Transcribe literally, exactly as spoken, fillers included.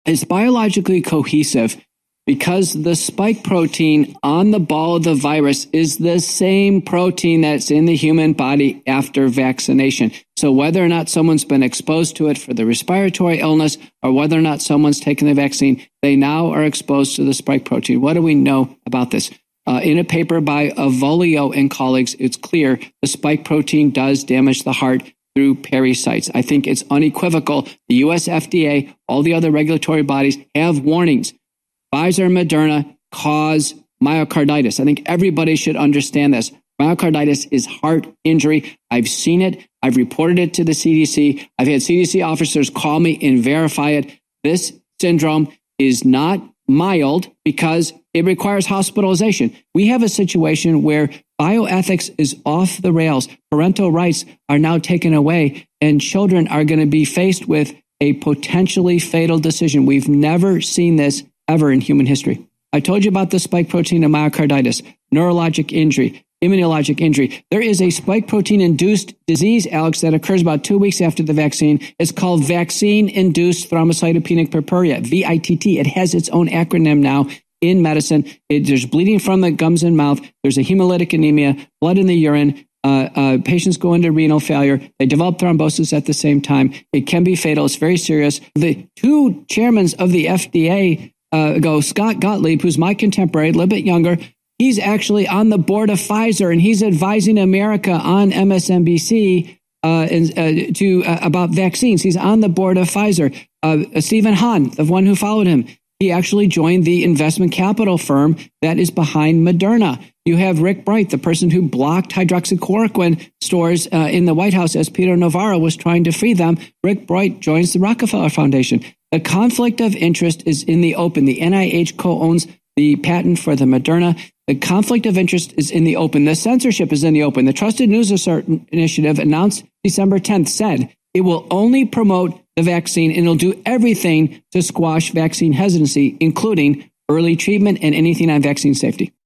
is biologically cohesive because the spike protein on the ball of the virus is the same protein that's in the human body after vaccination. So whether or not someone's been exposed to it for the respiratory illness or whether or not someone's taken the vaccine, they now are exposed to the spike protein. What do we know about this? Uh, in a paper by Avolio and colleagues, it's clear the spike protein does damage the heart through pericytes. I think it's unequivocal. The U S F D A, all the other regulatory bodies have warnings. Pfizer and Moderna cause myocarditis. I think everybody should understand this. Myocarditis is heart injury. I've seen it. I've reported it to the C D C. I've had C D C officers call me and verify it. This syndrome is not mild because it requires hospitalization. We have a situation where bioethics is off the rails. Parental rights are now taken away, and children are going to be faced with a potentially fatal decision. We've never seen this ever in human history. I told you about the spike protein and myocarditis, neurologic injury, immunologic injury. There is a spike protein-induced disease, Alex, that occurs about two weeks after the vaccine. It's called vaccine-induced thrombocytopenic purpura, V I T T. It has its own acronym now in medicine. It, there's bleeding from the gums and mouth. There's a hemolytic anemia, blood in the urine. Uh, uh, patients go into renal failure. They develop thrombosis at the same time. It can be fatal. It's very serious. The two chairmen of the F D A uh, go, Scott Gottlieb, who's my contemporary, a little bit younger. He's actually on the board of Pfizer, and he's advising America on M S N B C uh, and, uh, to uh, about vaccines. He's on the board of Pfizer. Uh, Stephen Hahn, the one who followed him, he actually joined the investment capital firm that is behind Moderna. You have Rick Bright, the person who blocked hydroxychloroquine stores uh, in the White House as Peter Navarro was trying to free them. Rick Bright joins the Rockefeller Foundation. The conflict of interest is in the open. The N I H co-owns the patent for the Moderna. The conflict of interest is in the open. The censorship is in the open. The Trusted News Initiative announced December tenth said it will only promote the vaccine and it'll do everything to squash vaccine hesitancy, including early treatment and anything on vaccine safety.